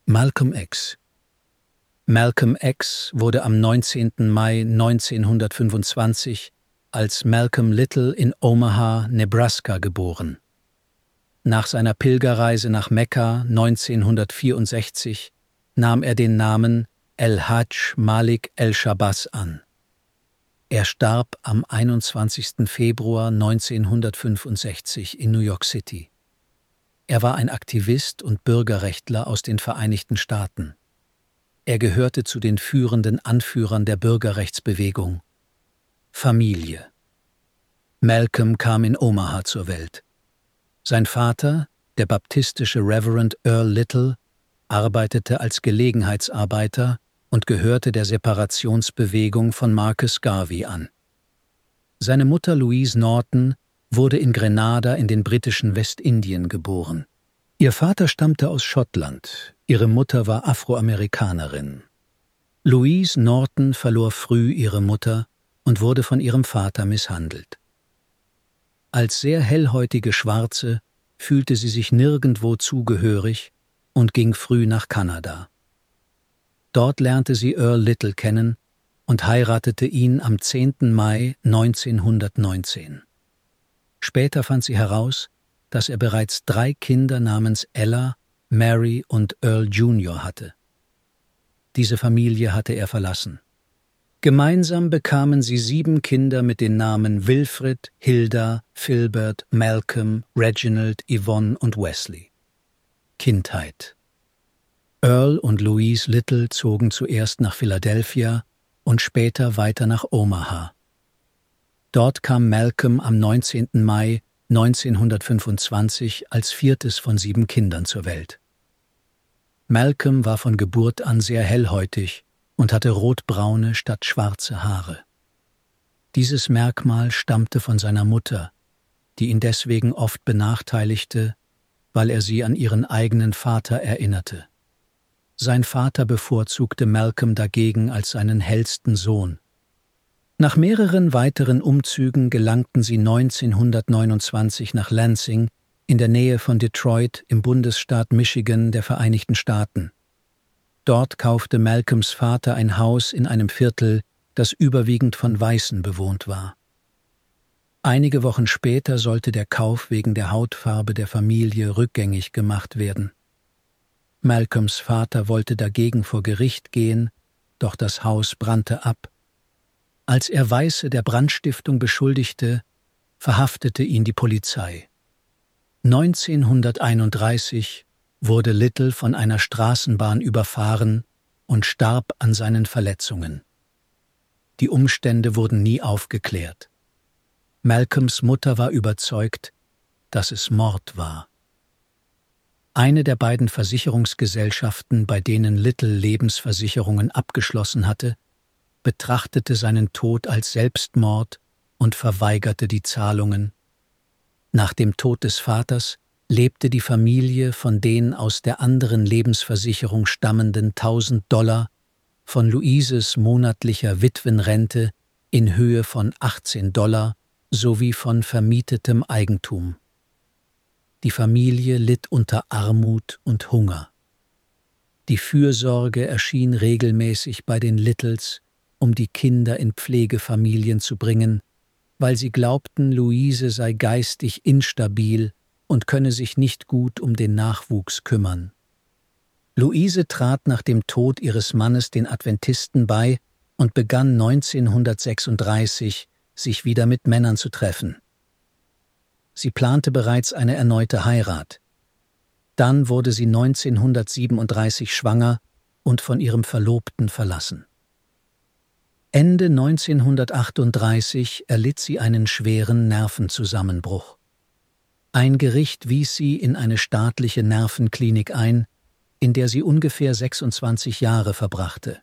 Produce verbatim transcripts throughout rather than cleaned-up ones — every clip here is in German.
Malcolm X. Malcolm X wurde am neunzehnten Mai neunzehnhundertfünfundzwanzig als Malcolm Little in Omaha, Nebraska geboren. Nach seiner Pilgerreise nach Mekka neunzehnhundertvierundsechzig nahm er den Namen El-Hajj Malik El-Shabazz an. Er starb am einundzwanzigsten Februar neunzehnhundertfünfundsechzig in New York City. Er war ein Aktivist und Bürgerrechtler aus den Vereinigten Staaten. Er gehörte zu den führenden Anführern der Bürgerrechtsbewegung. Familie. Malcolm kam in Omaha zur Welt. Sein Vater, der baptistische Reverend Earl Little, arbeitete als Gelegenheitsarbeiter und gehörte der Separationsbewegung von Marcus Garvey an. Seine Mutter Louise Norton wurde in Grenada in den britischen Westindien geboren. Ihr Vater stammte aus Schottland, ihre Mutter war Afroamerikanerin. Louise Norton verlor früh ihre Mutter und wurde von ihrem Vater misshandelt. Als sehr hellhäutige Schwarze fühlte sie sich nirgendwo zugehörig und ging früh nach Kanada. Dort lernte sie Earl Little kennen und heiratete ihn am zehnten Mai neunzehnhundertneunzehn. Später fand sie heraus, dass er bereits drei Kinder namens Ella, Mary und Earl Junior hatte. Diese Familie hatte er verlassen. Gemeinsam bekamen sie sieben Kinder mit den Namen Wilfrid, Hilda, Filbert, Malcolm, Reginald, Yvonne und Wesley. Kindheit. Earl und Louise Little zogen zuerst nach Philadelphia und später weiter nach Omaha. Dort kam Malcolm am neunzehnten Mai neunzehnhundertfünfundzwanzig als viertes von sieben Kindern zur Welt. Malcolm war von Geburt an sehr hellhäutig und hatte rotbraune statt schwarze Haare. Dieses Merkmal stammte von seiner Mutter, die ihn deswegen oft benachteiligte, weil er sie an ihren eigenen Vater erinnerte. Sein Vater bevorzugte Malcolm dagegen als seinen hellsten Sohn. Nach mehreren weiteren Umzügen gelangten sie neunzehnhundertneunundzwanzig nach Lansing in der Nähe von Detroit im Bundesstaat Michigan der Vereinigten Staaten. Dort kaufte Malcolms Vater ein Haus in einem Viertel, das überwiegend von Weißen bewohnt war. Einige Wochen später sollte der Kauf wegen der Hautfarbe der Familie rückgängig gemacht werden. Malcolms Vater wollte dagegen vor Gericht gehen, doch das Haus brannte ab. Als er Weiße der Brandstiftung beschuldigte, verhaftete ihn die Polizei. neunzehnhunderteinunddreißig wurde Little von einer Straßenbahn überfahren und starb an seinen Verletzungen. Die Umstände wurden nie aufgeklärt. Malcolms Mutter war überzeugt, dass es Mord war. Eine der beiden Versicherungsgesellschaften, bei denen Little Lebensversicherungen abgeschlossen hatte, betrachtete seinen Tod als Selbstmord und verweigerte die Zahlungen. Nach dem Tod des Vaters lebte die Familie von den aus der anderen Lebensversicherung stammenden tausend Dollar von Louises monatlicher Witwenrente in Höhe von achtzehn Dollar sowie von vermietetem Eigentum. Die Familie litt unter Armut und Hunger. Die Fürsorge erschien regelmäßig bei den Littles, um die Kinder in Pflegefamilien zu bringen, weil sie glaubten, Louise sei geistig instabil und könne sich nicht gut um den Nachwuchs kümmern. Louise trat nach dem Tod ihres Mannes den Adventisten bei und begann neunzehnhundertsechsunddreißig, sich wieder mit Männern zu treffen. Sie plante bereits eine erneute Heirat. Dann wurde sie neunzehnhundertsiebenunddreißig schwanger und von ihrem Verlobten verlassen. Ende neunzehnhundertachtunddreißig erlitt sie einen schweren Nervenzusammenbruch. Ein Gericht wies sie in eine staatliche Nervenklinik ein, in der sie ungefähr sechsundzwanzig Jahre verbrachte.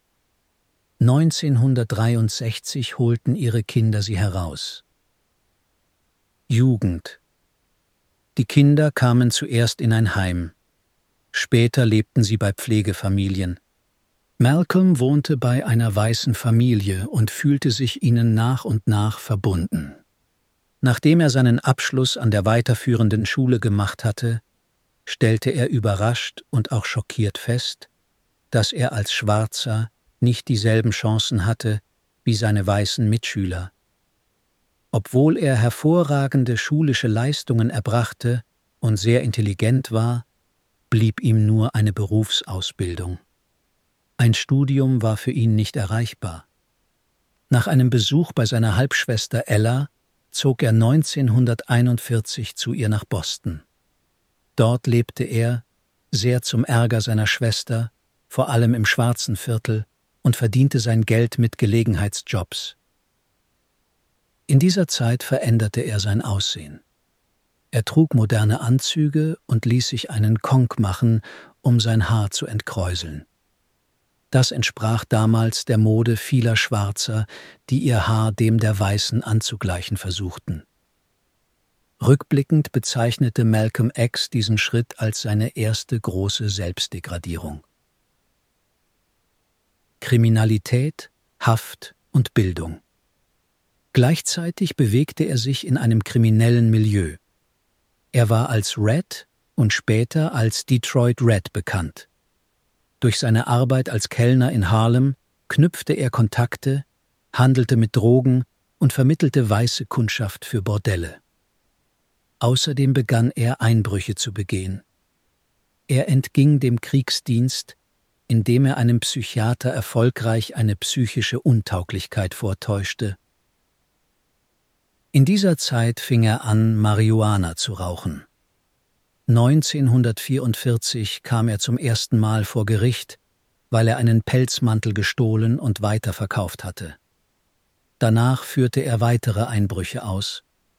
neunzehnhundertdreiundsechzig holten ihre Kinder sie heraus. Jugend. Die Kinder kamen zuerst in ein Heim. Später lebten sie bei Pflegefamilien. Malcolm wohnte bei einer weißen Familie und fühlte sich ihnen nach und nach verbunden. Nachdem er seinen Abschluss an der weiterführenden Schule gemacht hatte, stellte er überrascht und auch schockiert fest, dass er als Schwarzer nicht dieselben Chancen hatte wie seine weißen Mitschüler. Obwohl er hervorragende schulische Leistungen erbrachte und sehr intelligent war, blieb ihm nur eine Berufsausbildung. Ein Studium war für ihn nicht erreichbar. Nach einem Besuch bei seiner Halbschwester Ella zog er neunzehnhunderteinundvierzig zu ihr nach Boston. Dort lebte er, sehr zum Ärger seiner Schwester, vor allem im schwarzen Viertel, und verdiente sein Geld mit Gelegenheitsjobs. In dieser Zeit veränderte er sein Aussehen. Er trug moderne Anzüge und ließ sich einen Konk machen, um sein Haar zu entkräuseln. Das entsprach damals der Mode vieler Schwarzer, die ihr Haar dem der Weißen anzugleichen versuchten. Rückblickend bezeichnete Malcolm X diesen Schritt als seine erste große Selbstdegradierung. Kriminalität, Haft und Bildung. Gleichzeitig bewegte er sich in einem kriminellen Milieu. Er war als Red und später als Detroit Red bekannt. Durch seine Arbeit als Kellner in Harlem knüpfte er Kontakte, handelte mit Drogen und vermittelte weiße Kundschaft für Bordelle. Außerdem begann er, Einbrüche zu begehen. Er entging dem Kriegsdienst, indem er einem Psychiater erfolgreich eine psychische Untauglichkeit vortäuschte. In dieser Zeit fing er an, Marihuana zu rauchen. neunzehnhundertvierundvierzig kam er zum ersten Mal vor Gericht, weil er einen Pelzmantel gestohlen und weiterverkauft hatte. Danach führte er weitere Einbrüche aus.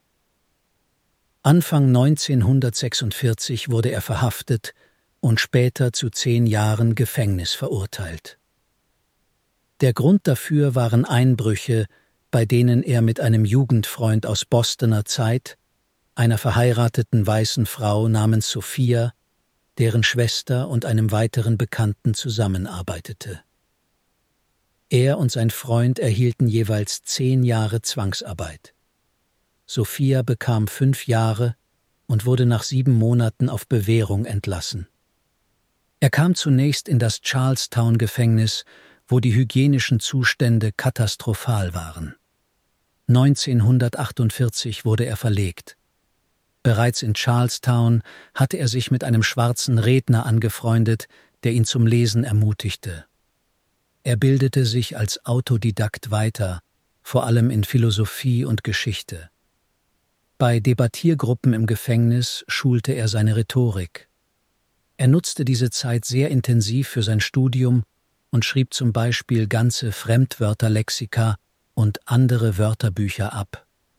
Anfang neunzehnhundertsechsundvierzig wurde er verhaftet und später zu zehn Jahren Gefängnis verurteilt. Der Grund dafür waren Einbrüche, bei denen er mit einem Jugendfreund aus Bostoner Zeit, einer verheirateten weißen Frau namens Sophia, deren Schwester und einem weiteren Bekannten zusammenarbeitete. Er und sein Freund erhielten jeweils zehn Jahre Zwangsarbeit. Sophia bekam fünf Jahre und wurde nach sieben Monaten auf Bewährung entlassen. Er kam zunächst in das Charlestown-Gefängnis, wo die hygienischen Zustände katastrophal waren. neunzehnhundertachtundvierzig wurde er verlegt. Bereits in Charlestown hatte er sich mit einem schwarzen Redner angefreundet, der ihn zum Lesen ermutigte. Er bildete sich als Autodidakt weiter, vor allem in Philosophie und Geschichte. Bei Debattiergruppen im Gefängnis schulte er seine Rhetorik. Er nutzte diese Zeit sehr intensiv für sein Studium und schrieb zum Beispiel ganze Fremdwörterlexika und andere Wörterbücher ab.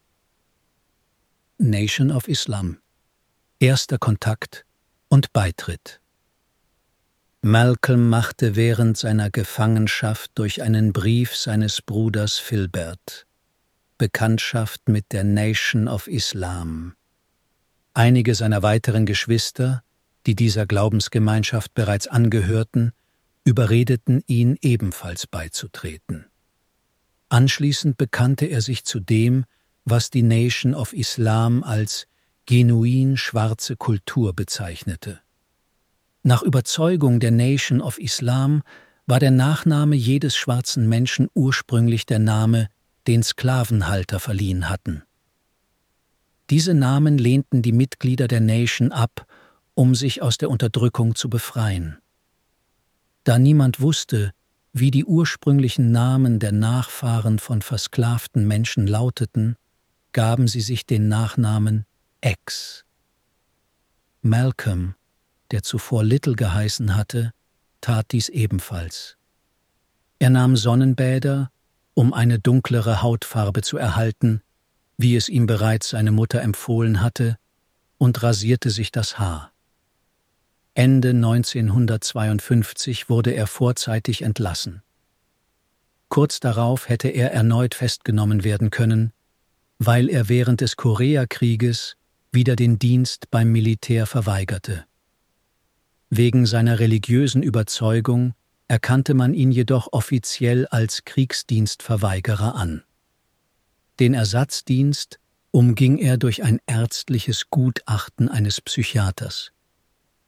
Nation of Islam. Erster Kontakt und Beitritt. Malcolm machte während seiner Gefangenschaft durch einen Brief seines Bruders Filbert Bekanntschaft mit der Nation of Islam. Einige seiner weiteren Geschwister, die dieser Glaubensgemeinschaft bereits angehörten, überredeten ihn, ebenfalls beizutreten. Anschließend bekannte er sich zu dem, was die Nation of Islam als genuin schwarze Kultur bezeichnete. Nach Überzeugung der Nation of Islam war der Nachname jedes schwarzen Menschen ursprünglich der Name, den Sklavenhalter verliehen hatten. Diese Namen lehnten die Mitglieder der Nation ab, um sich aus der Unterdrückung zu befreien. Da niemand wusste, wie die ursprünglichen Namen der Nachfahren von versklavten Menschen lauteten, gaben sie sich den Nachnamen X. Malcolm, der zuvor Little geheißen hatte, tat dies ebenfalls. Er nahm Sonnenbäder, um eine dunklere Hautfarbe zu erhalten, wie es ihm bereits seine Mutter empfohlen hatte, und rasierte sich das Haar. Ende neunzehnhundertzweiundfünfzig wurde er vorzeitig entlassen. Kurz darauf hätte er erneut festgenommen werden können, weil er während des Koreakrieges wieder den Dienst beim Militär verweigerte. Wegen seiner religiösen Überzeugung erkannte man ihn jedoch offiziell als Kriegsdienstverweigerer an. Den Ersatzdienst umging er durch ein ärztliches Gutachten eines Psychiaters.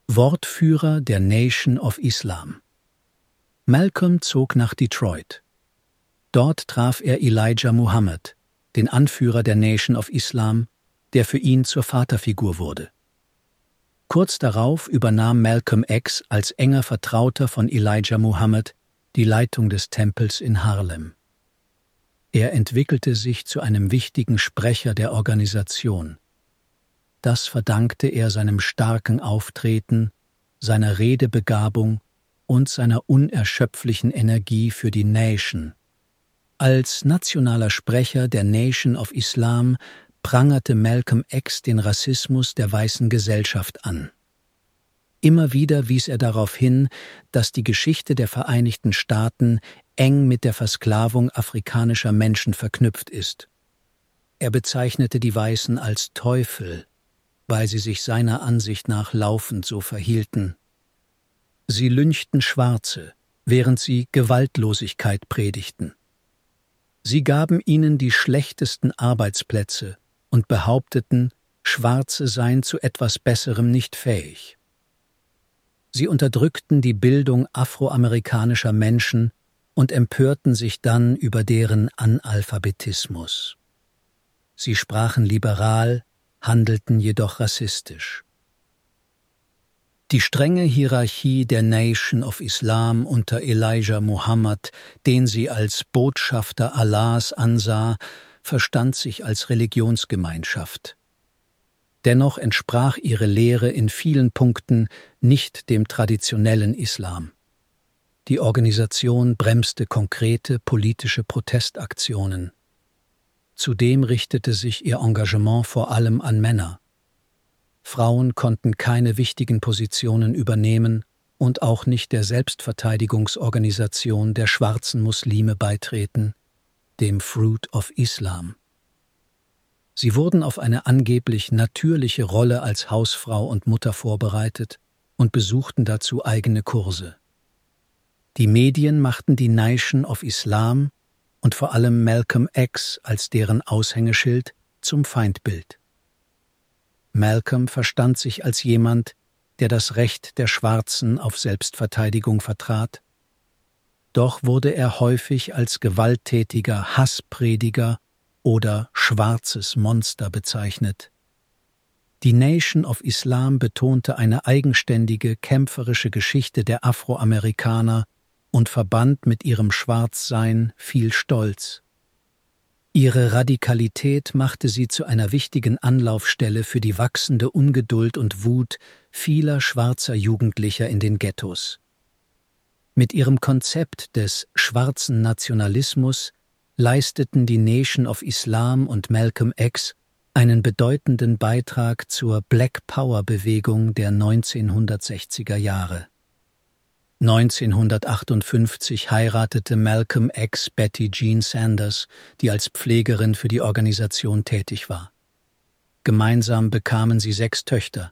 Wortführer der Nation of Islam. Malcolm zog nach Detroit. Dort traf er Elijah Muhammad, den Anführer der Nation of Islam, der für ihn zur Vaterfigur wurde. Kurz darauf übernahm Malcolm X als enger Vertrauter von Elijah Muhammad die Leitung des Tempels in Harlem. Er entwickelte sich zu einem wichtigen Sprecher der Organisation. Das verdankte er seinem starken Auftreten, seiner Redebegabung und seiner unerschöpflichen Energie für die Nation. Als nationaler Sprecher der Nation of Islam prangerte Malcolm X den Rassismus der weißen Gesellschaft an. Immer wieder wies er darauf hin, dass die Geschichte der Vereinigten Staaten eng mit der Versklavung afrikanischer Menschen verknüpft ist. Er bezeichnete die Weißen als Teufel, weil sie sich seiner Ansicht nach laufend so verhielten. Sie lynchten Schwarze, während sie Gewaltlosigkeit predigten. Sie gaben ihnen die schlechtesten Arbeitsplätze und behaupteten, Schwarze seien zu etwas Besserem nicht fähig. Sie unterdrückten die Bildung afroamerikanischer Menschen und empörten sich dann über deren Analphabetismus. Sie sprachen liberal, handelten jedoch rassistisch. Die strenge Hierarchie der Nation of Islam unter Elijah Muhammad, den sie als Botschafter Allahs ansah, verstand sich als Religionsgemeinschaft. Dennoch entsprach ihre Lehre in vielen Punkten nicht dem traditionellen Islam. Die Organisation bremste konkrete politische Protestaktionen. Zudem richtete sich ihr Engagement vor allem an Männer. Frauen konnten keine wichtigen Positionen übernehmen und auch nicht der Selbstverteidigungsorganisation der schwarzen Muslime beitreten, dem Fruit of Islam. Sie wurden auf eine angeblich natürliche Rolle als Hausfrau und Mutter vorbereitet und besuchten dazu eigene Kurse. Die Medien machten die Nation of Islam und vor allem Malcolm X als deren Aushängeschild zum Feindbild. Malcolm verstand sich als jemand, der das Recht der Schwarzen auf Selbstverteidigung vertrat. Doch wurde er häufig als gewalttätiger Hassprediger oder schwarzes Monster bezeichnet. Die Nation of Islam betonte eine eigenständige, kämpferische Geschichte der Afroamerikaner und verband mit ihrem Schwarzsein viel Stolz. Ihre Radikalität machte sie zu einer wichtigen Anlaufstelle für die wachsende Ungeduld und Wut vieler schwarzer Jugendlicher in den Ghettos. Mit ihrem Konzept des schwarzen Nationalismus leisteten die Nation of Islam und Malcolm X einen bedeutenden Beitrag zur Black Power-Bewegung der neunzehnhundertsechziger Jahre. neunzehnhundertachtundfünfzig heiratete Malcolm X Betty Jean Sanders, die als Pflegerin für die Organisation tätig war. Gemeinsam bekamen sie sechs Töchter.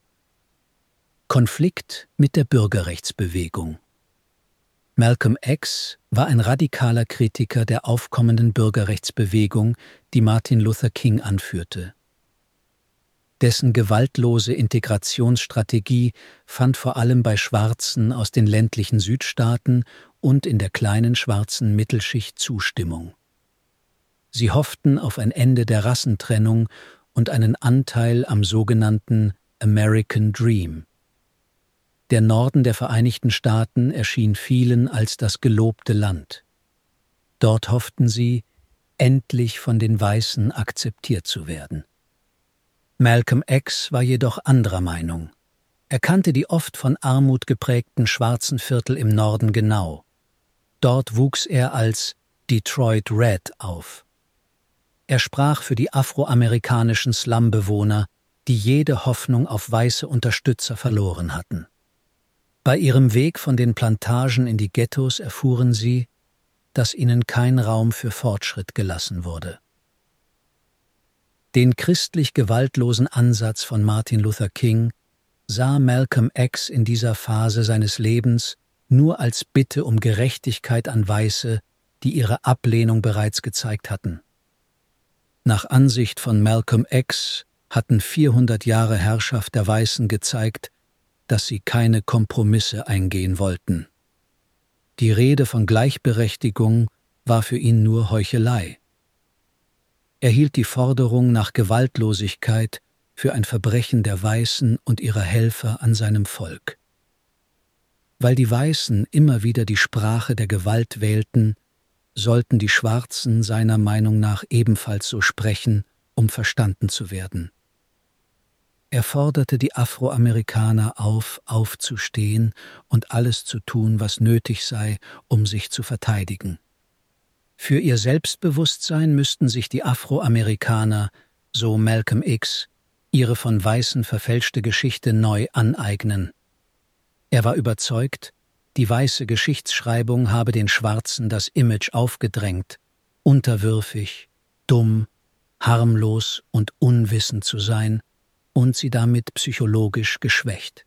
Konflikt mit der Bürgerrechtsbewegung. Malcolm X war ein radikaler Kritiker der aufkommenden Bürgerrechtsbewegung, die Martin Luther King anführte. Dessen gewaltlose Integrationsstrategie fand vor allem bei Schwarzen aus den ländlichen Südstaaten und in der kleinen schwarzen Mittelschicht Zustimmung. Sie hofften auf ein Ende der Rassentrennung und einen Anteil am sogenannten American Dream. Der Norden der Vereinigten Staaten erschien vielen als das gelobte Land. Dort hofften sie, endlich von den Weißen akzeptiert zu werden. Malcolm X war jedoch anderer Meinung. Er kannte die oft von Armut geprägten schwarzen Viertel im Norden genau. Dort wuchs er als Detroit Red auf. Er sprach für die afroamerikanischen Slumbewohner, die jede Hoffnung auf weiße Unterstützer verloren hatten. Bei ihrem Weg von den Plantagen in die Ghettos erfuhren sie, dass ihnen kein Raum für Fortschritt gelassen wurde. Den christlich gewaltlosen Ansatz von Martin Luther King sah Malcolm X in dieser Phase seines Lebens nur als Bitte um Gerechtigkeit an Weiße, die ihre Ablehnung bereits gezeigt hatten. Nach Ansicht von Malcolm X hatten vierhundert Jahre Herrschaft der Weißen gezeigt, dass sie keine Kompromisse eingehen wollten. Die Rede von Gleichberechtigung war für ihn nur Heuchelei. Er hielt die Forderung nach Gewaltlosigkeit für ein Verbrechen der Weißen und ihrer Helfer an seinem Volk. Weil die Weißen immer wieder die Sprache der Gewalt wählten, sollten die Schwarzen seiner Meinung nach ebenfalls so sprechen, um verstanden zu werden. Er forderte die Afroamerikaner auf, aufzustehen und alles zu tun, was nötig sei, um sich zu verteidigen. Für ihr Selbstbewusstsein müssten sich die Afroamerikaner, so Malcolm X, ihre von Weißen verfälschte Geschichte neu aneignen. Er war überzeugt, die weiße Geschichtsschreibung habe den Schwarzen das Image aufgedrängt, unterwürfig, dumm, harmlos und unwissend zu sein und sie damit psychologisch geschwächt.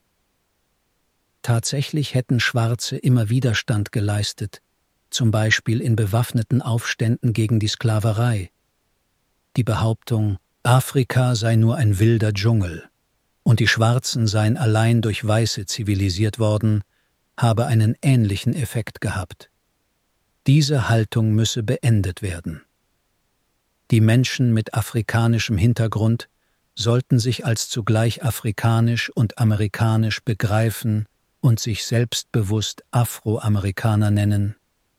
Tatsächlich hätten Schwarze immer Widerstand geleistet, zum Beispiel in bewaffneten Aufständen gegen die Sklaverei. Die Behauptung, Afrika sei nur ein wilder Dschungel und die Schwarzen seien allein durch Weiße zivilisiert worden, habe einen ähnlichen Effekt gehabt. Diese Haltung müsse beendet werden. Die Menschen mit afrikanischem Hintergrund sollten sich als zugleich afrikanisch und amerikanisch begreifen und sich selbstbewusst Afroamerikaner nennen.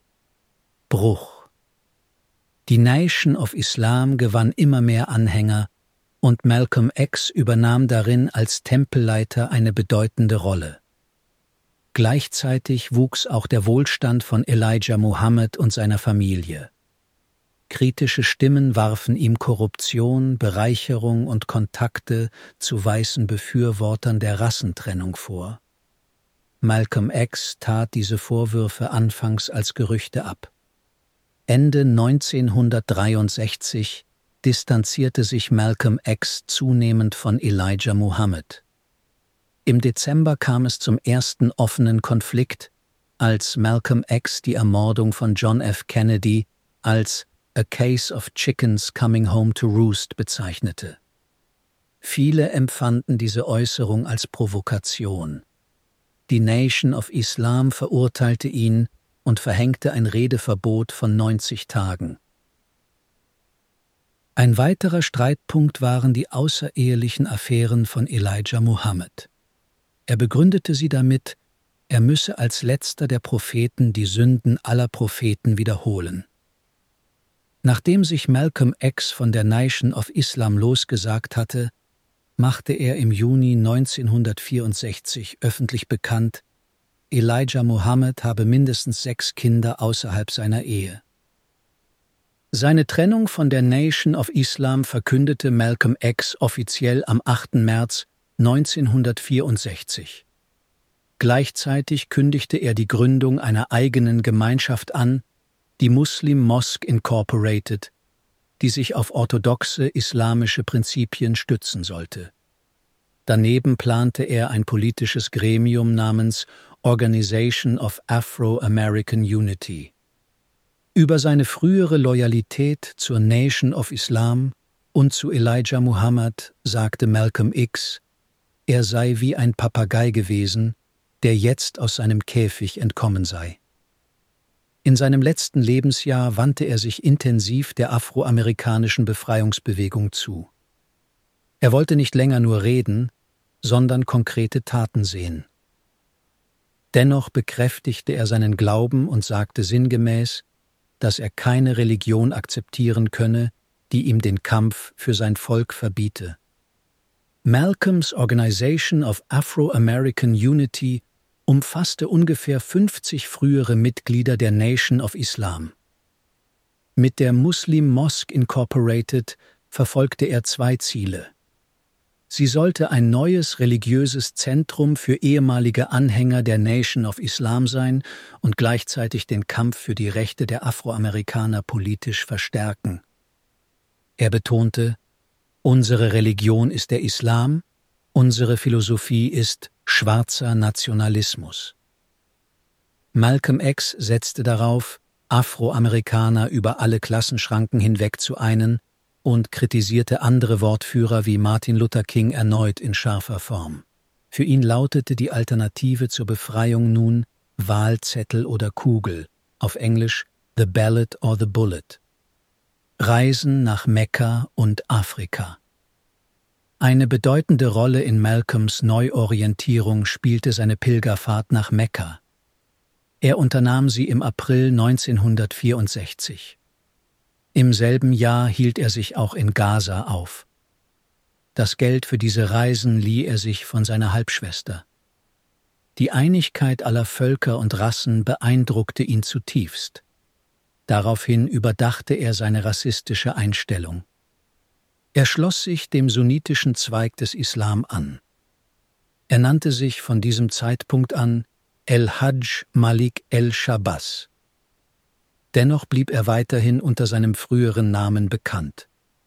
Bruch. Die Nation of Islam gewann immer mehr Anhänger und Malcolm X übernahm darin als Tempelleiter eine bedeutende Rolle. Gleichzeitig wuchs auch der Wohlstand von Elijah Muhammad und seiner Familie. Kritische Stimmen warfen ihm Korruption, Bereicherung und Kontakte zu weißen Befürwortern der Rassentrennung vor. Malcolm X tat diese Vorwürfe anfangs als Gerüchte ab. Ende neunzehnhundertdreiundsechzig distanzierte sich Malcolm X zunehmend von Elijah Muhammad. Im Dezember kam es zum ersten offenen Konflikt, als Malcolm X die Ermordung von John F. Kennedy als A Case of Chickens Coming Home to Roost bezeichnete. Viele empfanden diese Äußerung als Provokation. Die Nation of Islam verurteilte ihn und verhängte ein Redeverbot von neunzig Tagen. Ein weiterer Streitpunkt waren die außerehelichen Affären von Elijah Muhammad. Er begründete sie damit, er müsse als letzter der Propheten die Sünden aller Propheten wiederholen. Nachdem sich Malcolm X von der Nation of Islam losgesagt hatte, machte er im Juni neunzehnhundertvierundsechzig öffentlich bekannt, Elijah Muhammad habe mindestens sechs Kinder außerhalb seiner Ehe. Seine Trennung von der Nation of Islam verkündete Malcolm X offiziell am achten März neunzehnhundertvierundsechzig. Gleichzeitig kündigte er die Gründung einer eigenen Gemeinschaft an, die Muslim Mosque Incorporated, die sich auf orthodoxe islamische Prinzipien stützen sollte. Daneben plante er ein politisches Gremium namens Organization of Afro-American Unity. Über seine frühere Loyalität zur Nation of Islam und zu Elijah Muhammad sagte Malcolm X, er sei wie ein Papagei gewesen, der jetzt aus seinem Käfig entkommen sei. In seinem letzten Lebensjahr wandte er sich intensiv der afroamerikanischen Befreiungsbewegung zu. Er wollte nicht länger nur reden, sondern konkrete Taten sehen. Dennoch bekräftigte er seinen Glauben und sagte sinngemäß, dass er keine Religion akzeptieren könne, die ihm den Kampf für sein Volk verbiete. Malcolms Organization of Afro-American Unity umfasste ungefähr fünfzig frühere Mitglieder der Nation of Islam. Mit der Muslim Mosque Incorporated verfolgte er zwei Ziele. Sie sollte ein neues religiöses Zentrum für ehemalige Anhänger der Nation of Islam sein und gleichzeitig den Kampf für die Rechte der Afroamerikaner politisch verstärken. Er betonte, unsere Religion ist der Islam, unsere Philosophie ist schwarzer Nationalismus. Malcolm X setzte darauf, Afroamerikaner über alle Klassenschranken hinweg zu einen und kritisierte andere Wortführer wie Martin Luther King erneut in scharfer Form. Für ihn lautete die Alternative zur Befreiung nun Wahlzettel oder Kugel, auf Englisch The Ballot or the Bullet. Reisen nach Mekka und Afrika. Eine bedeutende Rolle in Malcolms Neuorientierung spielte seine Pilgerfahrt nach Mekka. Er unternahm sie im April neunzehnhundertvierundsechzig. Im selben Jahr hielt er sich auch in Gaza auf. Das Geld für diese Reisen lieh er sich von seiner Halbschwester. Die Einigkeit aller Völker und Rassen beeindruckte ihn zutiefst. Daraufhin überdachte er seine rassistische Einstellung. Er schloss sich dem sunnitischen Zweig des Islam an. Er nannte sich von diesem Zeitpunkt an El-Hajj Malik el-Shabazz. Dennoch blieb er weiterhin unter seinem früheren Namen bekannt.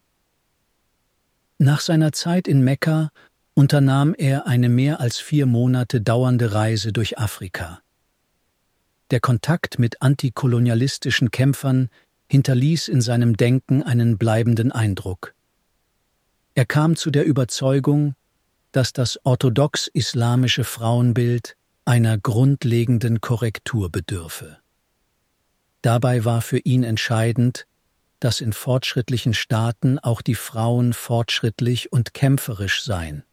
Nach seiner Zeit in Mekka unternahm er eine mehr als vier Monate dauernde Reise durch Afrika. Der Kontakt mit antikolonialistischen Kämpfern hinterließ in seinem Denken einen bleibenden Eindruck. Er kam zu der Überzeugung, dass das orthodox-islamische Frauenbild einer grundlegenden Korrektur bedürfe. Dabei war für ihn entscheidend, dass in fortschrittlichen Staaten auch die Frauen fortschrittlich und kämpferisch seien.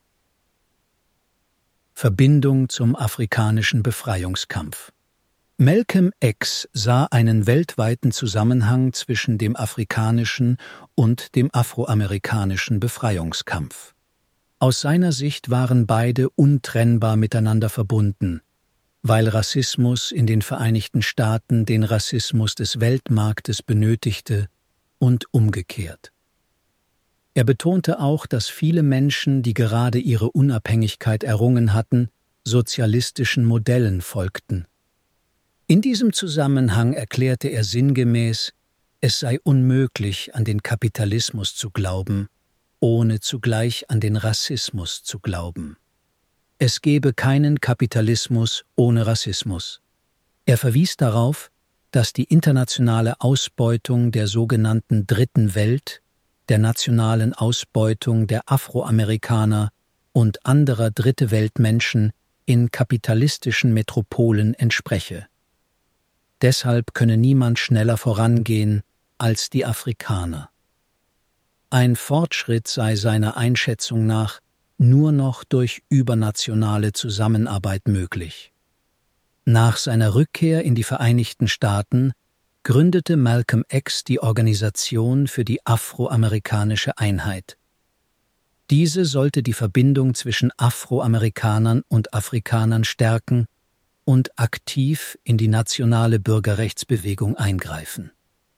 Verbindung zum afrikanischen Befreiungskampf. Malcolm X sah einen weltweiten Zusammenhang zwischen dem afrikanischen und dem afroamerikanischen Befreiungskampf. Aus seiner Sicht waren beide untrennbar miteinander verbunden, weil Rassismus in den Vereinigten Staaten den Rassismus des Weltmarktes benötigte und umgekehrt. Er betonte auch, dass viele Menschen, die gerade ihre Unabhängigkeit errungen hatten, sozialistischen Modellen folgten. In diesem Zusammenhang erklärte er sinngemäß, es sei unmöglich, an den Kapitalismus zu glauben, ohne zugleich an den Rassismus zu glauben. Es gebe keinen Kapitalismus ohne Rassismus. Er verwies darauf, dass die internationale Ausbeutung der sogenannten Dritten Welt, der nationalen Ausbeutung der Afroamerikaner und anderer Dritte-Welt-Menschen in kapitalistischen Metropolen entspreche. Deshalb könne niemand schneller vorangehen als die Afrikaner. Ein Fortschritt sei seiner Einschätzung nach nur noch durch übernationale Zusammenarbeit möglich. Nach seiner Rückkehr in die Vereinigten Staaten gründete Malcolm X die Organisation für die Afroamerikanische Einheit. Diese sollte die Verbindung zwischen Afroamerikanern und Afrikanern stärken und aktiv in die nationale Bürgerrechtsbewegung eingreifen.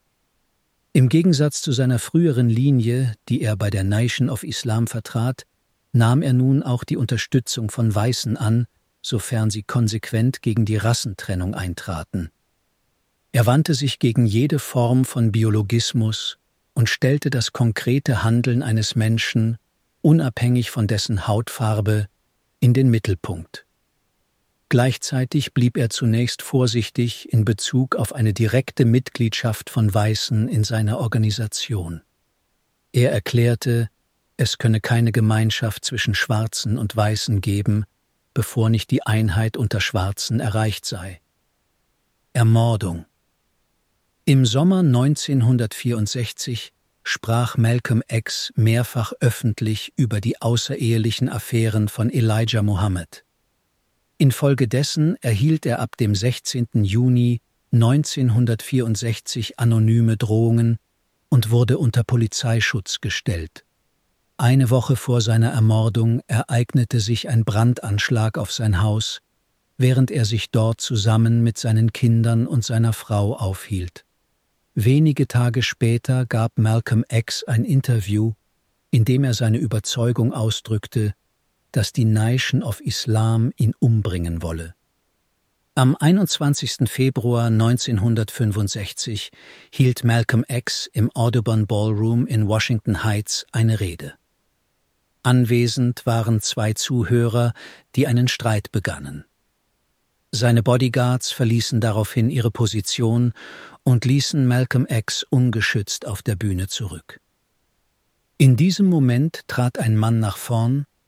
Im Gegensatz zu seiner früheren Linie, die er bei der Nation of Islam vertrat, nahm er nun auch die Unterstützung von Weißen an, sofern sie konsequent gegen die Rassentrennung eintraten. Er wandte sich gegen jede Form von Biologismus und stellte das konkrete Handeln eines Menschen, unabhängig von dessen Hautfarbe, in den Mittelpunkt. Gleichzeitig blieb er zunächst vorsichtig in Bezug auf eine direkte Mitgliedschaft von Weißen in seiner Organisation. Er erklärte, es könne keine Gemeinschaft zwischen Schwarzen und Weißen geben, bevor nicht die Einheit unter Schwarzen erreicht sei. Ermordung. Im Sommer neunzehnhundertvierundsechzig sprach Malcolm X mehrfach öffentlich über die außerehelichen Affären von Elijah Muhammad. Infolgedessen erhielt er ab dem sechzehnten Juni neunzehnhundertvierundsechzig anonyme Drohungen und wurde unter Polizeischutz gestellt. Eine Woche vor seiner Ermordung ereignete sich ein Brandanschlag auf sein Haus, während er sich dort zusammen mit seinen Kindern und seiner Frau aufhielt. Wenige Tage später gab Malcolm X ein Interview, in dem er seine Überzeugung ausdrückte, dass die Nation of Islam ihn umbringen wolle. Am einundzwanzigsten Februar neunzehnhundertfünfundsechzig hielt Malcolm X im Audubon Ballroom in Washington Heights eine Rede. Anwesend waren zwei Zuhörer, die einen Streit begannen. Seine Bodyguards verließen daraufhin ihre Position und ließen Malcolm X ungeschützt auf der Bühne zurück. In diesem Moment trat ein Mann nach vorn,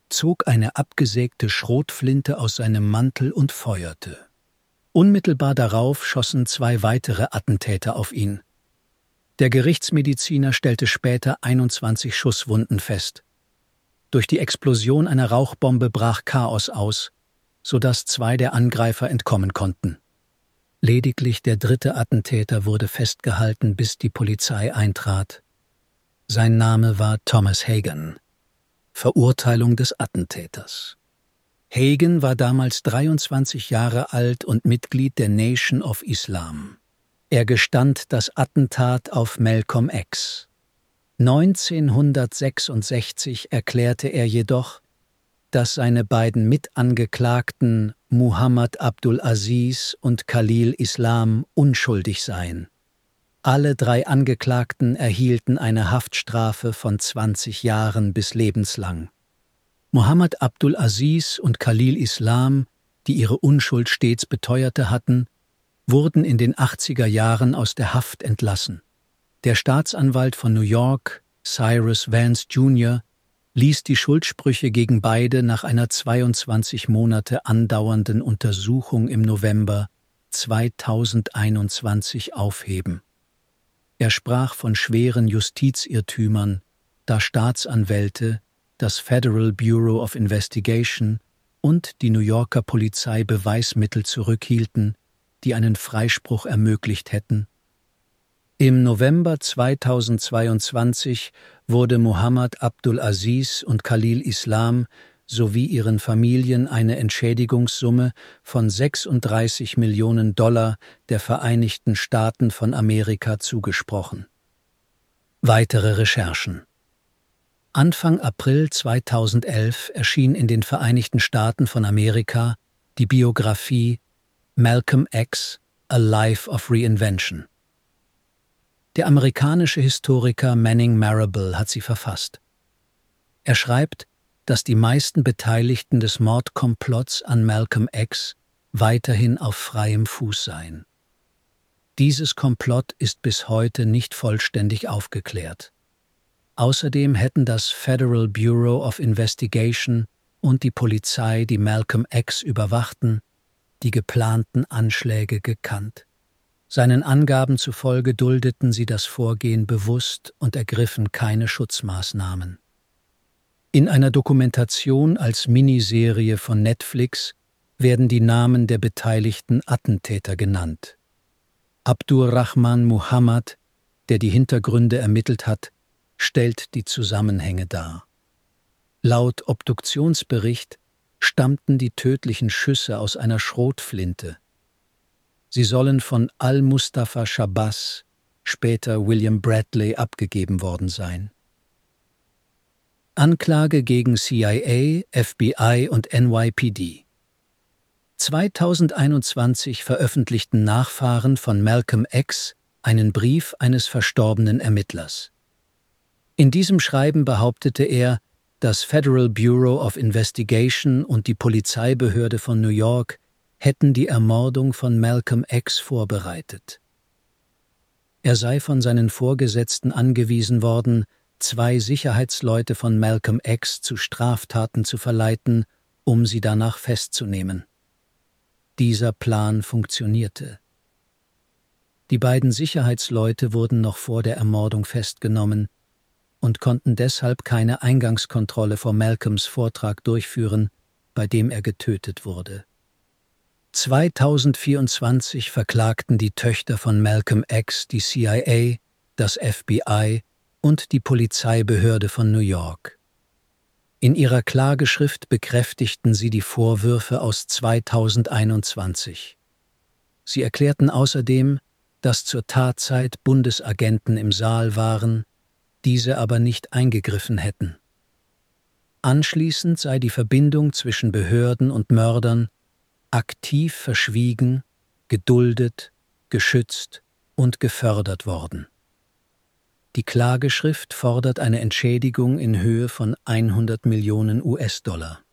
zog eine abgesägte Schrotflinte aus seinem Mantel und feuerte. Unmittelbar darauf schossen zwei weitere Attentäter auf ihn. Der Gerichtsmediziner stellte später einundzwanzig Schusswunden fest. Durch die Explosion einer Rauchbombe brach Chaos aus, sodass zwei der Angreifer entkommen konnten. Lediglich der dritte Attentäter wurde festgehalten, bis die Polizei eintrat. Sein Name war Thomas Hagen. Verurteilung des Attentäters. Hagen war damals dreiundzwanzig Jahre alt und Mitglied der Nation of Islam. Er gestand das Attentat auf Malcolm X. neunzehnhundertsechsundsechzig erklärte er jedoch, dass seine beiden Mitangeklagten Muhammad Abdul Aziz und Khalil Islam unschuldig seien. Alle drei Angeklagten erhielten eine Haftstrafe von zwanzig Jahren bis lebenslang. Muhammad Abdul Aziz und Khalil Islam, die ihre Unschuld stets beteuerte hatten, wurden in den achtziger Jahren aus der Haft entlassen. Der Staatsanwalt von New York, Cyrus Vance Junior, ließ die Schuldsprüche gegen beide nach einer zweiundzwanzig Monate andauernden Untersuchung im November zweitausendeinundzwanzig aufheben. Er sprach von schweren Justizirrtümern, da Staatsanwälte, das Federal Bureau of Investigation und die New Yorker Polizei Beweismittel zurückhielten, die einen Freispruch ermöglicht hätten. Im November zweitausendzweiundzwanzig wurde Muhammad Abdul Aziz und Khalil Islam sowie ihren Familien eine Entschädigungssumme von sechsunddreißig Millionen Dollar der Vereinigten Staaten von Amerika zugesprochen. Weitere Recherchen. Anfang April zweitausendelf erschien in den Vereinigten Staaten von Amerika die Biografie Malcolm X, A Life of Reinvention. Der amerikanische Historiker Manning Marable hat sie verfasst. Er schreibt, dass die meisten Beteiligten des Mordkomplotts an Malcolm X weiterhin auf freiem Fuß seien. Dieses Komplott ist bis heute nicht vollständig aufgeklärt. Außerdem hätten das Federal Bureau of Investigation und die Polizei, die Malcolm X überwachten, die geplanten Anschläge gekannt. Seinen Angaben zufolge duldeten sie das Vorgehen bewusst und ergriffen keine Schutzmaßnahmen. In einer Dokumentation als Miniserie von Netflix werden die Namen der beteiligten Attentäter genannt. Abdurrahman Muhammad, der die Hintergründe ermittelt hat, stellt die Zusammenhänge dar. Laut Obduktionsbericht stammten die tödlichen Schüsse aus einer Schrotflinte. Sie sollen von Al-Mustafa Shabazz, später William Bradley, abgegeben worden sein. Anklage gegen C I A, F B I und N Y P D. zweitausendeinundzwanzig veröffentlichten Nachfahren von Malcolm X einen Brief eines verstorbenen Ermittlers. In diesem Schreiben behauptete er, das Federal Bureau of Investigation und die Polizeibehörde von New York hätten die Ermordung von Malcolm X vorbereitet. Er sei von seinen Vorgesetzten angewiesen worden, zwei Sicherheitsleute von Malcolm X zu Straftaten zu verleiten, um sie danach festzunehmen. Dieser Plan funktionierte. Die beiden Sicherheitsleute wurden noch vor der Ermordung festgenommen und konnten deshalb keine Eingangskontrolle vor Malcolms Vortrag durchführen, bei dem er getötet wurde. zweitausendvierundzwanzig verklagten die Töchter von Malcolm X die C I A, das F B I und die Polizeibehörde von New York. In ihrer Klageschrift bekräftigten sie die Vorwürfe aus zweitausendeinundzwanzig. Sie erklärten außerdem, dass zur Tatzeit Bundesagenten im Saal waren, diese aber nicht eingegriffen hätten. Anschließend sei die Verbindung zwischen Behörden und Mördern aktiv verschwiegen, geduldet, geschützt und gefördert worden. Die Klageschrift fordert eine Entschädigung in Höhe von hundert Millionen U S-Dollar.